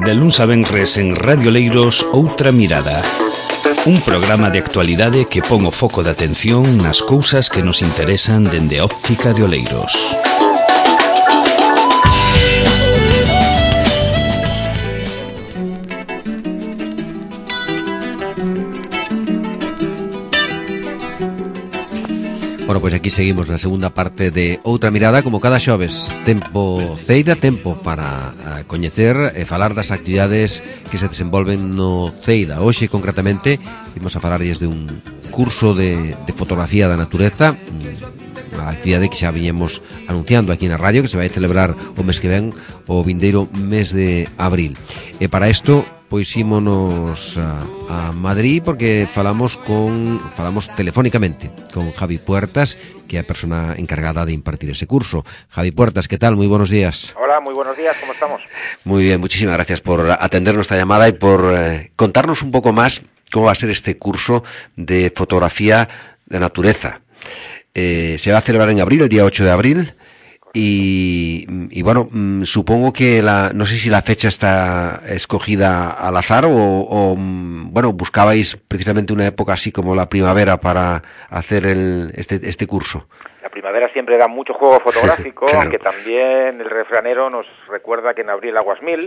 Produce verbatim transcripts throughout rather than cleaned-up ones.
De luns a venres en Radio Leiros, Outra Mirada. Un programa de actualidade que pon o foco de atención nas cousas que nos interesan dende a óptica de Oleiros. Bueno, pois aquí seguimos na segunda parte de Outra Mirada, como cada xoves. Tempo Ceida, tempo para uh, coñecer e falar das actividades que se desenvolven no Ceida. Hoxe, concretamente, vimos a falarlles de un curso de, de fotografía da natureza, unha actividade que xa viñemos anunciando aquí na radio, que se vai celebrar o mes que ven, o vindeiro mes de abril. E para isto, pois ímonos a, a Madrid porque falamos con falamos telefónicamente con Javi Puertas, que é a persona encargada de impartir ese curso. Javi Puertas, ¿qué tal? Muy buenos días. Hola, muy buenos días, ¿cómo estamos? Muy bien, muchísimas gracias por atender nuestra llamada y por eh, contarnos un poco más cómo va a ser este curso de fotografía de naturaleza. Eh, se va a celebrar en abril, el día ocho de abril. Y, y bueno, mmm, supongo que la, no sé si la fecha está escogida al azar o, o bueno, buscabais precisamente una época así como la primavera para hacer el, este, este curso. La primavera siempre da mucho juego fotográfico, claro. Aunque también el refranero nos recuerda que en abril aguas mil.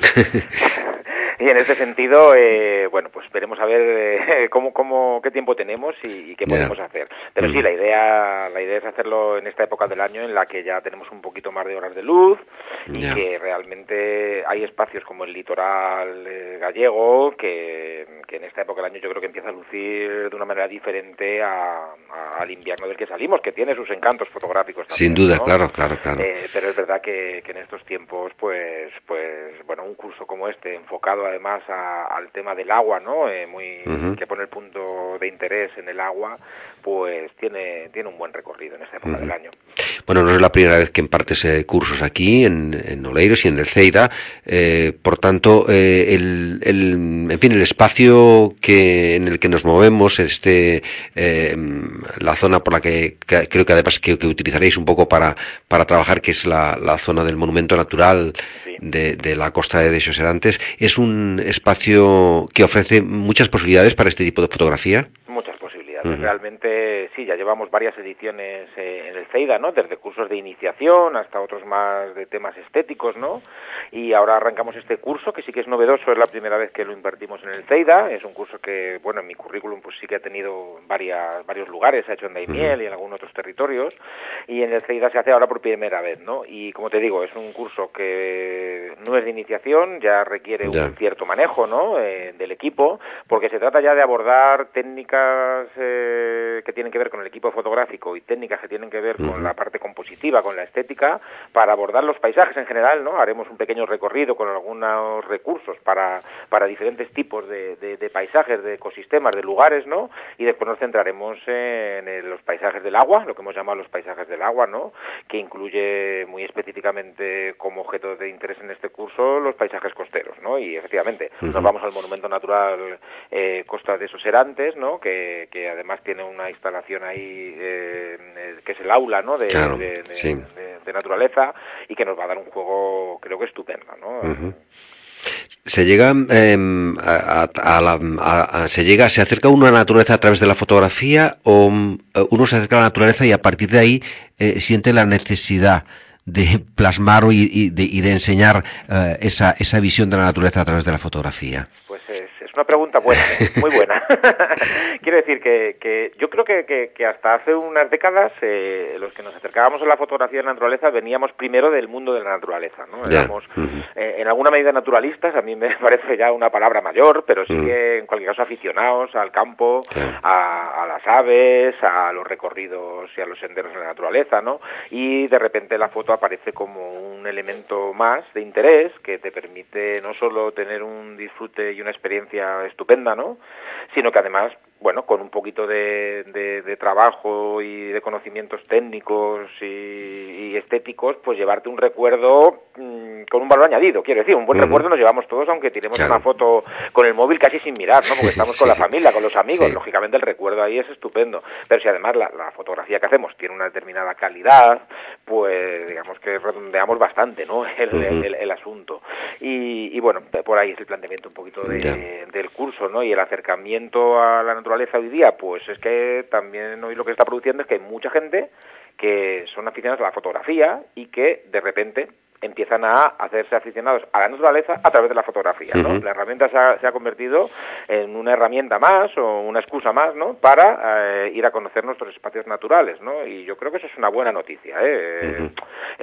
Y en ese sentido, eh, bueno, pues veremos a ver eh, cómo, cómo, qué tiempo tenemos y, y qué yeah. podemos hacer. Pero mm. sí, la idea, la idea es hacerlo en esta época del año en la que ya tenemos un poquito más de horas de luz yeah. y que realmente hay espacios como el litoral eh, gallego que, que en esta época del año yo creo que empieza a lucir de una manera diferente a, a, al invierno del que salimos, que tiene sus encantos fotográficos también. Sin duda, ¿no? claro, claro, claro. Eh, pero es verdad que, que en estos tiempos, pues, pues, bueno, un curso como este enfocado además a, al tema del agua, ¿no? Eh, muy uh-huh. que pone el punto de interés en el agua, pues tiene tiene un buen recorrido en esta época uh-huh. del año. Bueno, no es la primera vez que impartes eh, cursos aquí en, en Oleiros y en el Ceida, eh, por tanto, eh, el, el, en fin, el espacio que en el que nos movemos, este, eh, la zona por la que, que creo que además que, que utilizaréis un poco para para trabajar, que es la, la zona del monumento natural sí. de, de la costa de Xoserantes, es un espacio que ofrece muchas posibilidades para este tipo de fotografía. Muchas posibilidades. Uh-huh. Realmente, sí, ya llevamos varias ediciones eh, en el Ceida, ¿no? Desde cursos de iniciación hasta otros más de temas estéticos, ¿no? Y ahora arrancamos este curso, que sí que es novedoso, es la primera vez que lo impartimos en el Ceida. Es un curso que, bueno, en mi currículum pues sí que ha tenido varias, varios lugares, se ha hecho en Daimiel uh-huh. y en algunos otros territorios, y en el Ceida se hace ahora por primera vez, ¿no? Y como te digo, es un curso que no es de iniciación, ya requiere yeah. un cierto manejo, ¿no? Eh, del equipo, porque se trata ya de abordar técnicas eh, que tienen que ver con el equipo fotográfico y técnicas que tienen que ver uh-huh. con la parte compositiva, con la estética, para abordar los paisajes en general, ¿no? Haremos un pequeño recorrido con algunos recursos para, para diferentes tipos de, de, de paisajes, de ecosistemas, de lugares, ¿no? Y después nos centraremos en el, los paisajes del agua, lo que hemos llamado los paisajes del agua, ¿no? Que incluye muy específicamente como objeto de interés en este curso los paisajes costeros, ¿no? Y efectivamente uh-huh. nos vamos al monumento natural eh, Costa de Xoserantes, ¿no? Que, que además tiene una instalación ahí eh, que es el aula, ¿no? De, claro, de, de, sí. de, de naturaleza, y que nos va a dar un juego, creo que estupendo, ¿no? Uh-huh. Se llega eh, a, a, la, a, a, se llega, se acerca uno a la naturaleza a través de la fotografía, o um, uno se acerca a la naturaleza y a partir de ahí eh, siente la necesidad de plasmar y, y, de, y de enseñar uh, esa, esa visión de la naturaleza a través de la fotografía. Pues es, es una pregunta buena, ¿eh? Muy buena. Quiero decir que, que yo creo que, que, que hasta hace unas décadas eh, los que nos acercábamos a la fotografía de la naturaleza veníamos primero del mundo de la naturaleza, ¿no? Éramos uh-huh. eh, en alguna medida naturalistas, a mí me parece ya una palabra mayor, pero sí uh-huh. que en cualquier caso aficionados al campo, uh-huh. a, a las aves, a los recorridos y a los senderos de la naturaleza, ¿no? Y de repente la foto aparece como un elemento más de interés que te permite no solo tener un disfrute y una experiencia estupenda, ¿no? Sino que además, bueno, con un poquito de, de, de trabajo y de conocimientos técnicos y, y estéticos, pues llevarte un recuerdo mmm, con un valor añadido, quiero decir, un buen uh-huh. recuerdo nos llevamos todos, aunque tiremos claro. una foto con el móvil casi sin mirar, ¿no? Porque estamos sí. con la familia, con los amigos, sí. lógicamente el recuerdo ahí es estupendo, pero si además la, la fotografía que hacemos tiene una determinada calidad, pues digamos que redondeamos bastante, ¿no? El, uh-huh. el, el, el asunto. Y, y bueno, por ahí es el planteamiento un poquito de, yeah. del curso, ¿no? Y el acercamiento a la naturaleza hoy día, pues es que también hoy lo que está produciendo es que hay mucha gente que son aficionados a la fotografía y que de repente empiezan a hacerse aficionados a la naturaleza a través de la fotografía, ¿no? Uh-huh. La herramienta se ha, se ha convertido en una herramienta más o una excusa más, ¿no? Para eh, ir a conocer nuestros espacios naturales, ¿no? Y yo creo que eso es una buena noticia, ¿eh? Uh-huh.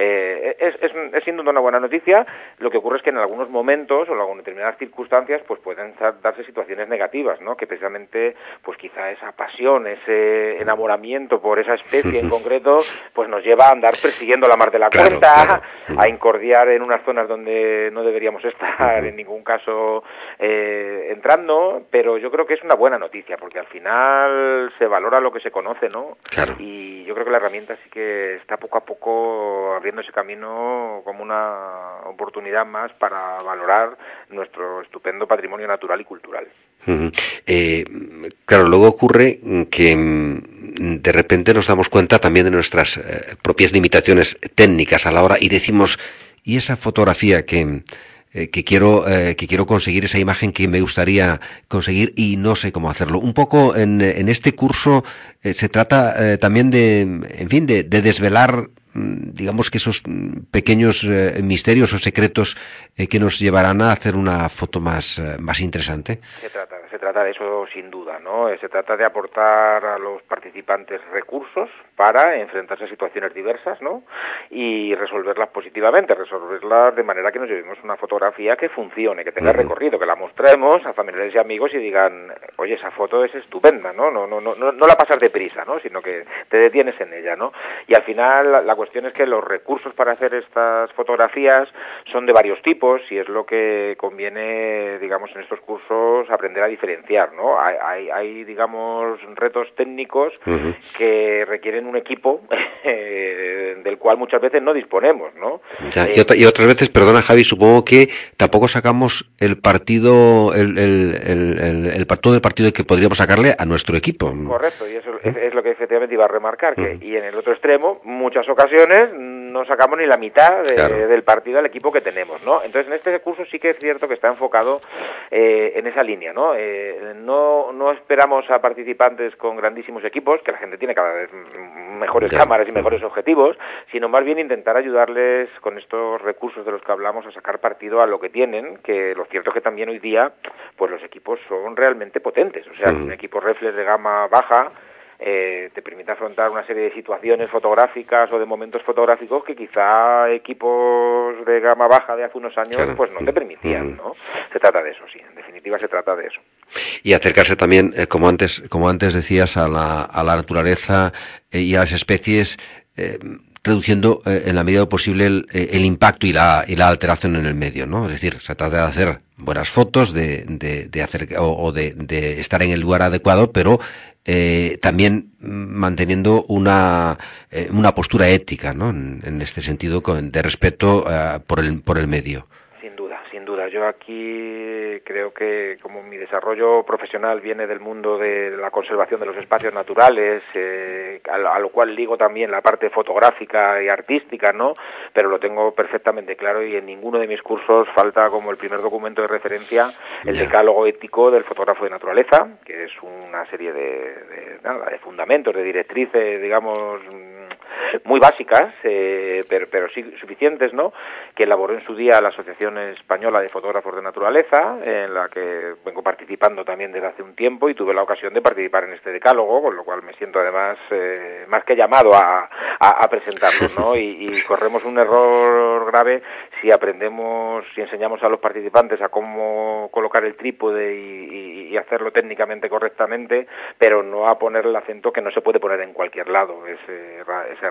eh es, es, es sin duda una buena noticia. Lo que ocurre es que en algunos momentos o en determinadas circunstancias pues pueden darse situaciones negativas, ¿no? Que precisamente pues quizá esa pasión, ese enamoramiento por esa especie uh-huh. en concreto pues nos lleva a andar persiguiéndola más de la claro, cuenta, claro. Uh-huh. a incordiar en unas zonas donde no deberíamos estar uh-huh. en ningún caso eh, entrando, pero yo creo que es una buena noticia porque al final se valora lo que se conoce, ¿no? Claro. Y yo creo que la herramienta sí que está poco a poco abriendo ese camino como una oportunidad más para valorar nuestro estupendo patrimonio natural y cultural. Uh-huh. Eh, claro, luego ocurre que de repente nos damos cuenta también de nuestras eh, propias limitaciones técnicas a la hora y decimos, ¿y esa fotografía que, eh, que quiero eh, que quiero conseguir, esa imagen que me gustaría conseguir y no sé cómo hacerlo? Un poco en, en este curso eh, se trata eh, también de, en fin, de, de desvelar digamos que esos pequeños eh, misterios o secretos eh, que nos llevarán a hacer una foto más, eh, más interesante. Se trata, se trata de eso sin duda, ¿no? Se trata de aportar a los participantes recursos para enfrentarse a situaciones diversas, ¿no? Y resolverlas positivamente, resolverlas de manera que nos llevemos una fotografía que funcione, que tenga uh-huh. recorrido, que la mostremos a familiares y amigos y digan, oye, esa foto es estupenda, ¿no? No, no, no, no, no la pasas deprisa, ¿no? Sino que te detienes en ella, ¿no? Y al final la, la cuestión es que los recursos para hacer estas fotografías son de varios tipos y es lo que conviene, digamos, en estos cursos aprender a diferenciar, ¿no? Hay, hay, hay digamos, retos técnicos uh-huh. que requieren un equipo eh, del cual muchas veces no disponemos, ¿no? Ya, eh, y, otra, y otras veces, perdona Javi, supongo que tampoco sacamos el partido, el, el, el, el, el todo el partido que podríamos sacarle a nuestro equipo. Correcto, y eso uh-huh. es, es lo que efectivamente iba a remarcar, que uh-huh. y en el otro extremo, muchas ocasiones no sacamos ni la mitad de, claro. del partido al equipo que tenemos, ¿no? Entonces, en este curso sí que es cierto que está enfocado eh, en esa línea, ¿no? Eh, no no esperamos a participantes con grandísimos equipos, que la gente tiene cada vez mejores claro. cámaras y mejores objetivos, sino más bien intentar ayudarles con estos recursos de los que hablamos a sacar partido a lo que tienen, que lo cierto es que también hoy día, pues los equipos son realmente potentes, o sea, uh-huh. un equipo reflex de gama baja Eh, te permite afrontar una serie de situaciones fotográficas o de momentos fotográficos que quizá equipos de gama baja de hace unos años claro. pues no te permitían, ¿no? Se trata de eso, sí, en definitiva se trata de eso. Y acercarse también, eh, como antes como antes decías, a la, a la naturaleza eh, y a las especies, eh, reduciendo eh, en la medida posible el, el impacto y la, y la alteración en el medio, ¿no? Es decir, se trata de hacer buenas fotos, de, de, de hacer o, o de, de estar en el lugar adecuado, pero eh, también manteniendo una eh, una postura ética, ¿no? En, en este sentido, con, de respeto uh, por el por el medio. Sin duda, sin duda. Yo aquí creo que como mi desarrollo profesional viene del mundo de la conservación de los espacios naturales, eh, a, a lo cual ligo también la parte fotográfica y artística, ¿no? Pero lo tengo perfectamente claro y en ninguno de mis cursos falta como el primer documento de referencia el yeah. decálogo ético del fotógrafo de naturaleza, que es una serie de, de, nada, de fundamentos, de directrices, digamos, muy básicas, eh, pero, pero sí suficientes, ¿no?, que elaboró en su día la Asociación Española de Fotógrafos de Naturaleza, en la que vengo participando también desde hace un tiempo y tuve la ocasión de participar en este decálogo, con lo cual me siento además eh, más que llamado a, a, a presentarlo, ¿no? Y, y corremos un error grave si aprendemos, si enseñamos a los participantes a cómo colocar el trípode y, y, y hacerlo técnicamente correctamente, pero no a poner el acento que no se puede poner en cualquier lado, ese, ese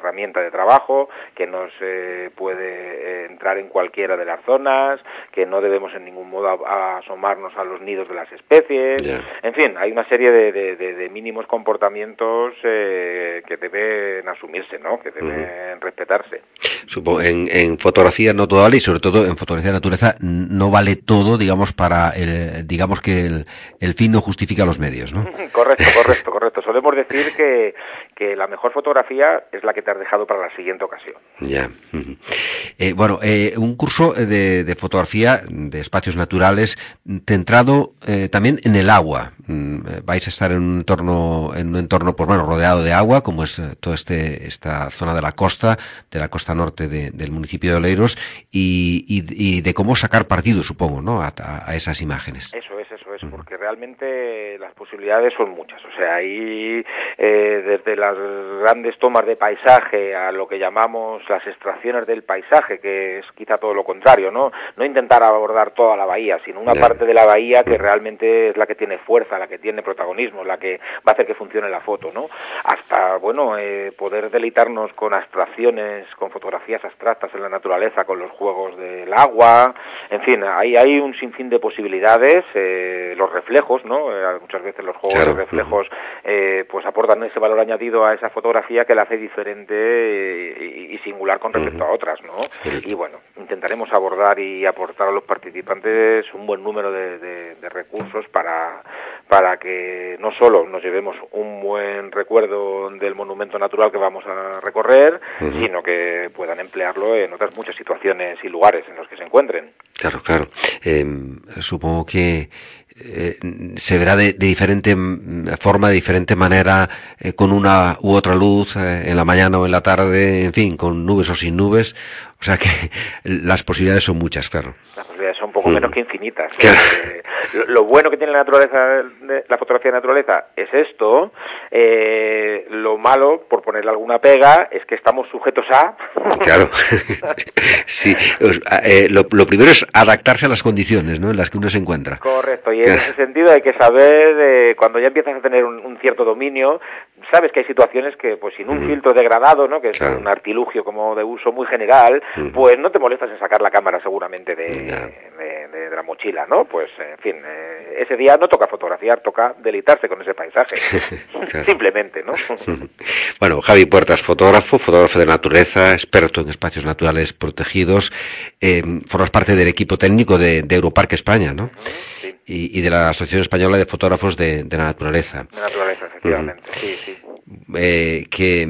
herramienta de trabajo, que no se puede eh, entrar en cualquiera de las zonas, que no debemos en ningún modo a, a asomarnos a los nidos de las especies, yeah. En fin, hay una serie de, de, de, de mínimos comportamientos eh, que deben asumirse, ¿no? Que deben uh-huh. respetarse. Supongo, en, en fotografía no todo vale, y sobre todo en fotografía de naturaleza no vale todo, digamos, para el, digamos que el, el fin no justifica los medios, ¿no? Correcto, correcto, correcto. Solemos decir que, que la mejor fotografía es la que te has dejado para la siguiente ocasión. Ya. Uh-huh. Eh, bueno, eh, un curso de, de fotografía de espacios naturales centrado eh, también en el agua. Mm, vais a estar en un entorno, en un entorno, pues bueno, rodeado de agua, como es eh, toda este, esta zona de la costa, de la costa norte de, del municipio de Oleiros, y, y, y de cómo sacar partido, supongo, ¿no?, a, a esas imágenes. Eso es, eso es, uh-huh. porque realmente las posibilidades son muchas. O sea, ahí eh, desde las grandes tomas de paisaje a lo que llamamos las extracciones del paisaje, que es quizá todo lo contrario, ¿no? No intentar abordar toda la bahía, sino una yeah. parte de la bahía que realmente es la que tiene fuerza, la que tiene protagonismo, la que va a hacer que funcione la foto, ¿no? Hasta, bueno, eh, poder deleitarnos con abstracciones, con fotografías abstractas en la naturaleza, con los juegos del agua, en fin, hay, hay un sinfín de posibilidades, eh, los reflejos, ¿no? Eh, muchas veces los juegos claro. de reflejos eh, pues aportan ese valor añadido a esa fotografía que la hace diferente y, y singular con respecto uh-huh. a otras, ¿no? Sí. Y bueno, intentaremos abordar y aportar a los participantes un buen número de, de, de recursos para, para que no solo nos llevemos un buen recuerdo del monumento natural que vamos a recorrer, uh-huh. sino que puedan emplearlo en otras muchas situaciones y lugares en los que se encuentren. Claro, claro. Eh, supongo que Eh, se verá de, de diferente forma, de diferente manera, eh, con una u otra luz, eh, en la mañana o en la tarde, en fin, con nubes o sin nubes, o sea que las posibilidades son muchas, claro. Las posibilidades son un poco mm. menos que infinitas. Claro. Eh, lo, lo bueno que tiene la naturaleza, la fotografía de naturaleza, es esto. Eh, lo malo, por ponerle alguna pega, es que estamos sujetos a... Claro. Sí. Eh, lo, lo primero es adaptarse a las condiciones, ¿no?, en las que uno se encuentra. Correcto. Y en ese sentido hay que saber, eh, cuando ya empiezas a tener un, un cierto dominio, sabes que hay situaciones que, pues sin un mm. filtro degradado, ¿no?, que es claro. un artilugio como de uso muy general, mm. pues no te molestas en sacar la cámara seguramente de, de, de, de la mochila, ¿no? Pues, en fin, eh, ese día no toca fotografiar, toca deleitarse con ese paisaje. Claro. Simplemente, ¿no? Bueno, Javi Puertas, fotógrafo, fotógrafo de naturaleza, experto en espacios naturales protegidos, eh, formas parte del equipo técnico de, de Europark España, ¿no? Sí. Y, y de la Asociación Española de Fotógrafos de, de la Naturaleza. De naturaleza, efectivamente, uh-huh. sí, sí. Eh, que,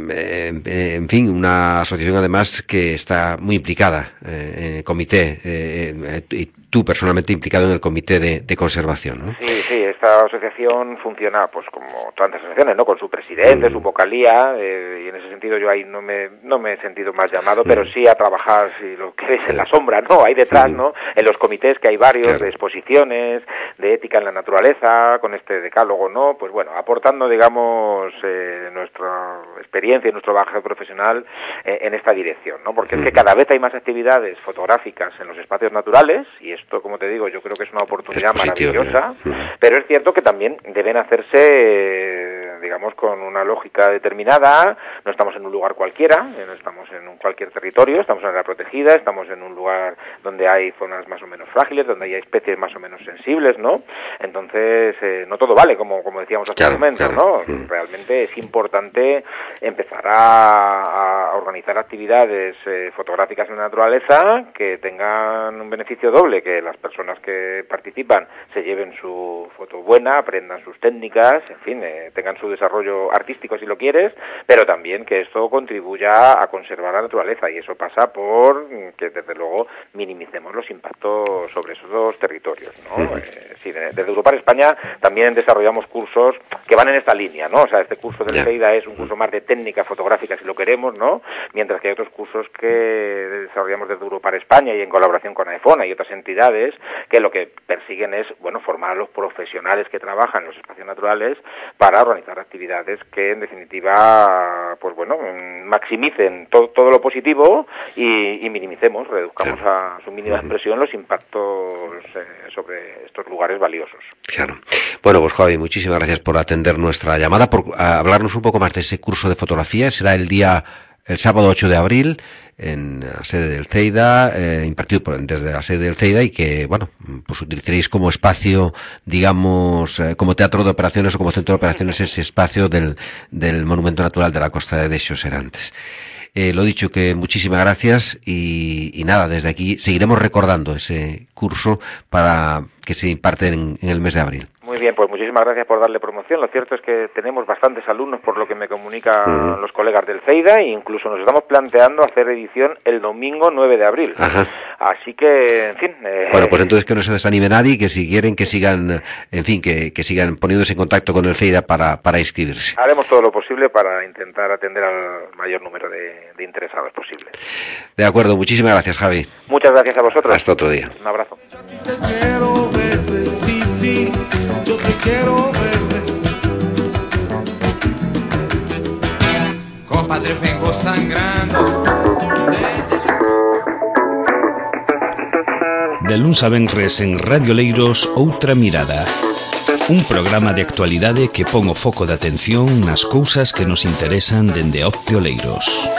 eh, en fin, una asociación además que está muy implicada eh, en el comité, eh, y tú personalmente implicado en el comité de, de conservación, ¿no? Sí, sí, esta asociación funciona pues como tantas asociaciones, ¿no?, con su presidente, mm. su vocalía, eh, y en ese sentido yo ahí no me no me he sentido más llamado, mm. pero sí a trabajar, si lo queréis, en la sombra, ¿no?, ahí detrás, mm. ¿no?, en los comités, que hay varios, claro. de exposiciones, de ética en la naturaleza, con este decálogo, ¿no?, pues bueno, aportando, digamos, eh, nuestra experiencia y nuestro bagaje profesional eh, en esta dirección, ¿no?, porque mm. es que cada vez hay más actividades fotográficas en los espacios naturales, y esto, como te digo, yo creo que es una oportunidad es positivo, maravillosa, ¿eh? Pero es cierto que también deben hacerse, digamos, con una lógica determinada. No estamos en un lugar cualquiera, no estamos en un cualquier territorio, estamos en una área protegida, estamos en un lugar donde hay zonas más o menos frágiles, donde hay especies más o menos sensibles, ¿no? Entonces, eh, no todo vale, como, como decíamos hace claro, un momento, claro. ¿no? Mm. Realmente es importante empezar a, a organizar actividades eh, fotográficas en la naturaleza que tengan un beneficio doble, que las personas que participan se lleven su foto buena, aprendan sus técnicas, en fin, eh, tengan su desarrollo artístico si lo quieres, pero también que esto contribuya a conservar la naturaleza, y eso pasa por que desde luego minimicemos los impactos sobre esos dos territorios, ¿no? Uh-huh. Eh, sí, desde Europark España también desarrollamos cursos que van en esta línea, ¿no? O sea, este curso del yeah. CEIDA es un curso más de técnica fotográfica si lo queremos, ¿no? Mientras que hay otros cursos que desarrollamos desde Europark España y en colaboración con AEFONA y otras entidades que lo que persiguen es, bueno, formar a los profesionales que trabajan en los espacios naturales para organizar realizar actividades que en definitiva pues bueno maximicen todo, todo lo positivo y, y minimicemos, reduzcamos claro. a su mínima expresión los impactos eh, sobre estos lugares valiosos. Claro. Bueno, pues Javi, muchísimas gracias por atender nuestra llamada, por hablarnos un poco más de ese curso de fotografía. Será el día, el sábado ocho de abril, en la sede del CEIDA, eh, impartido por, desde la sede del CEIDA, y que, bueno, pues utilizaréis como espacio, digamos, eh, como teatro de operaciones o como centro de operaciones ese espacio del, del Monumento Natural de la Costa de Dexo Serantes. Eh, lo dicho, que muchísimas gracias y, y nada, desde aquí seguiremos recordando ese curso para que se imparte en, en el mes de abril. Muy bien, pues muchísimas gracias por darle promoción. Lo cierto es que tenemos bastantes alumnos, por lo que me comunican uh-huh. los colegas del CEIDA, e incluso nos estamos planteando hacer edición el domingo nueve de abril. Ajá. Así que, en fin... Eh... Bueno, pues entonces que no se desanime nadie, que si quieren que sigan, en fin, que, que sigan poniéndose en contacto con el CEIDA para, para inscribirse. Haremos todo lo posible para intentar atender al mayor número de, de interesados posible. De acuerdo, muchísimas gracias, Javi. Muchas gracias a vosotros. Hasta otro día. Un abrazo. Yo te quiero verde. Compadre, vengo sangrando. De luns a venres en Radio Leiros, Outra Mirada. Un programa de actualidade que pon o foco de atención nas cousas que nos interesan dende Opti Oleiros.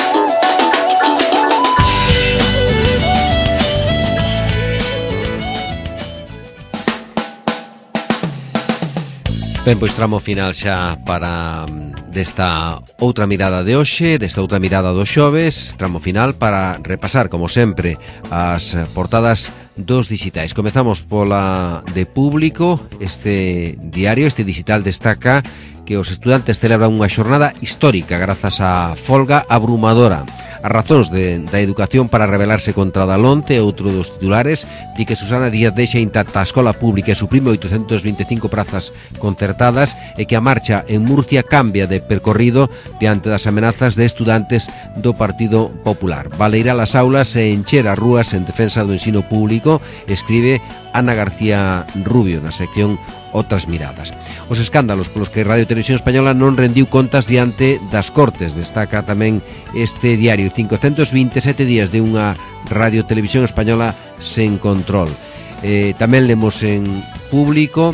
Ben, pois tramo final xa para desta outra mirada de hoxe, desta outra mirada do xoves, tramo final para repasar, como sempre, as portadas dos digitais. Comezamos pola de Público. Este diario, este digital, destaca que os estudantes celebran unha xornada histórica grazas á folga abrumadora. As razóns de, da educación para rebelarse contra a Dalonte, outro dos titulares, di que Susana Díaz deixa intacta a escola pública e suprime oitocentas vinte e cinco prazas concertadas e que a marcha en Murcia cambia de percorrido diante das amenazas de estudantes do Partido Popular. Valeirar as aulas e encher as rúas en defensa do ensino público, escribe Ana García Rubio na sección Outras Miradas. Os escándalos polos que Radio Televisión Española non rendiu contas diante das Cortes, destaca tamén este diario. cincocentos vinte e sete días de unha Radio Televisión Española sen control. Eh, tamén lemos en Público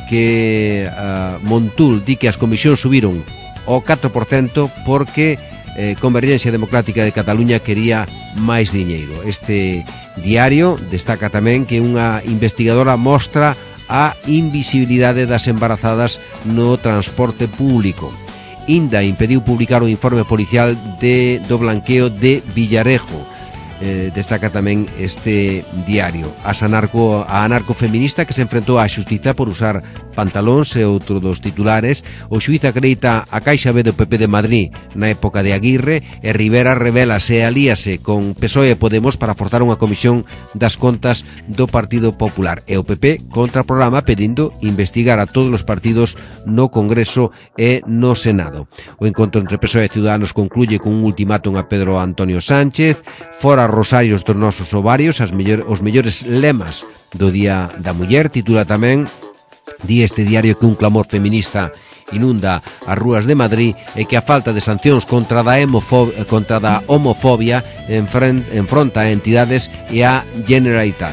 que uh, Montul di que as comisións subiron o catro por cento porque eh, Convergencia Democrática de Cataluña quería máis diñeiro. Este diario destaca tamén que unha investigadora mostra a invisibilidade das embarazadas no transporte público. Inda impediu publicar o informe policial de, do blanqueo de Villarejo. Eh, destaca tamén este diario. As anarco, a anarcofeminista que se enfrentou á xustiza por usar pantalóns e outro dos titulares. O xuíz acredita a Caixa B do P P de Madrid na época de Aguirre e Rivera revélase e alíase con P S O E e Podemos para forzar unha comisión das contas do Partido Popular. E o P P contra o programa pedindo investigar a todos os partidos no Congreso e no Senado. O encontro entre P S O E e Ciudadanos concluye con un ultimátum a Pedro Antonio Sánchez. Fora rosarios dos nosos ovarios, as mellor, os mellores lemas do Día da Muller. Titula tamén, di este diario, que un clamor feminista inunda as rúas de Madrid e que a falta de sancións contra da, hemofobia, contra da homofobia enfronta a entidades e a Generalitat.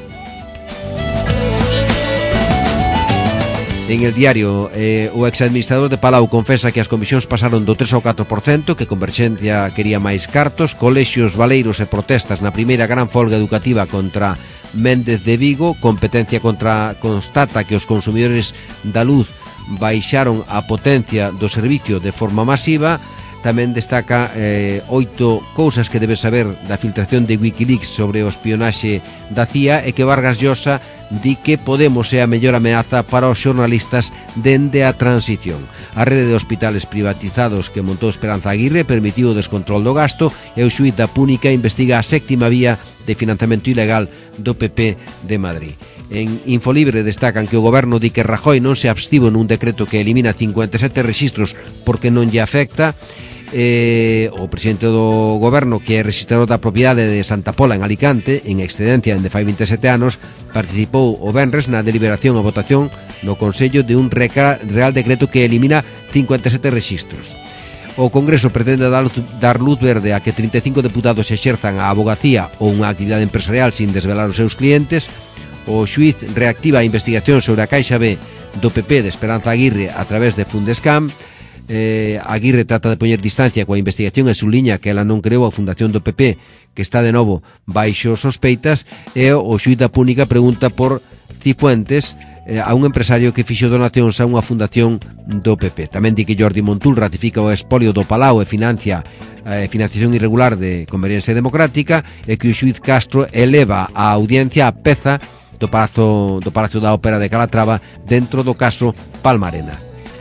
En el diario, eh, o exadministrador de Palau confesa que as comisións pasaron do tres ao catro por cento, que Converxencia quería máis cartos. Colexios, valeiros e protestas na primeira gran folga educativa contra Méndez de Vigo. Competencia contra constata que os consumidores da luz baixaron a potencia do servicio de forma masiva. Tamén destaca eh, oito cousas que debes saber da filtración de Wikileaks sobre o espionaxe da C I A, e que Vargas Llosa di que Podemos é a mellor ameaza para os xornalistas dende a transición. A rede de hospitales privatizados que montou Esperanza Aguirre permitiu o descontrol do gasto, e o xuíz da Púnica investiga a sétima vía de financiamento ilegal do P P de Madrid. En Infolibre destacan que o goberno di que Rajoy non se abstivo nun decreto que elimina cincuenta e sete rexistros porque non lle afecta. Eh, o presidente do goberno, que é rexistrador da propiedade de Santa Pola en Alicante, en excedencia dende fai vinte e sete anos, participou o venres na deliberación e votación no Consello de un real decreto que elimina cincuenta e sete rexistros. O Congreso pretende dar, dar luz verde a que trinta e cinco deputados exerzan a abogacía ou unha actividade empresarial sin desvelar os seus clientes. O xuíz reactiva a investigación sobre a Caixa B do P P de Esperanza Aguirre a través de Fundescam. Eh, Aguirre trata de poñer distancia coa investigación e suliña que ela non creou a fundación do P P, que está de novo baixo sospeitas, e o xuíz da Púnica pregunta por Cifuentes, eh, a un empresario que fixo donacións a unha fundación do P P. Tamén di que Jordi Montul ratifica o expolio do Palau e financia eh, financiación irregular de Convergencia Democrática, e que o xuíz Castro eleva a audiencia a peza do Palacio, do Palacio da Ópera de Calatrava dentro do caso Palmarena.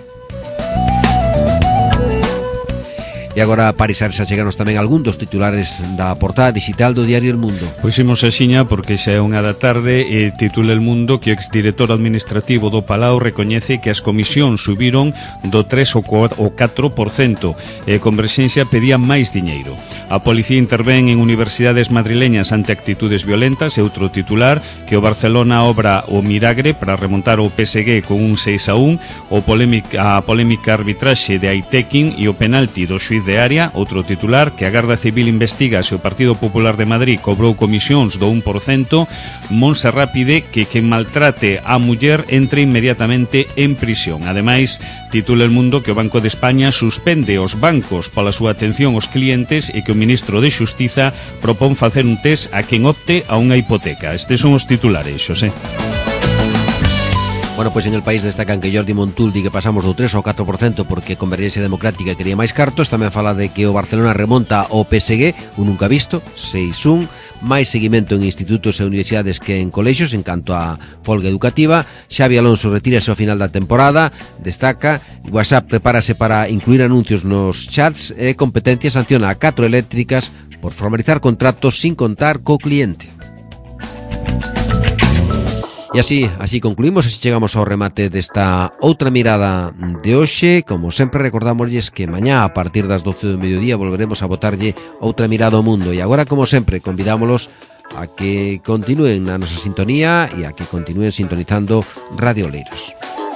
E agora, Paris Arsa, cheganos tamén algún dos titulares da portada digital do Diario El Mundo. Pois imos a xiña porque xa é unha da tarde e titula El Mundo que o exdirector administrativo do Palau recoñece que as comisións subiron do tres ao catro por cento e Converxencia pedía máis diñeiro. A policía intervén en universidades madrileñas ante actitudes violentas e outro titular que o Barcelona obra o milagre para remontar o P S G con un seis a un, o polémica, a polémica arbitraxe de Aitekin e o penalti do xuíz de área. Outro titular que a Garda Civil investiga se o Partido Popular de Madrid cobrou comisións do un por cento. Montserrat pide que quen maltrate a muller entre inmediatamente en prisión. Ademais, titula El Mundo que o Banco de España suspende os bancos pola súa atención aos clientes e que o ministro de Xustiza propón facer un test a quen opte a unha hipoteca. Estes son os titulares, Xosé. Bueno, pois en El País destacan que Jordi Montul di que pasamos do tres ao catro por cento porque Convergencia Democrática quería máis cartos. Tamén fala de que o Barcelona remonta ao P S G, un nunca visto, seis un. Máis seguimento en institutos e universidades que en colexios en canto a folga educativa. Xavi Alonso retírase ao final da temporada. Destaca, WhatsApp prepárase para incluir anuncios nos chats e competencia sanciona a catro eléctricas por formalizar contratos sin contar co cliente. E así, así concluímos, así chegamos ao remate desta outra mirada de hoxe. Como sempre, recordámosles que mañá a partir das doce do mediodía volveremos a botarlle outra mirada ao mundo. E agora, como sempre, convidámoslos a que continúen na nosa sintonía e a que continúen sintonizando Radio Oleiros.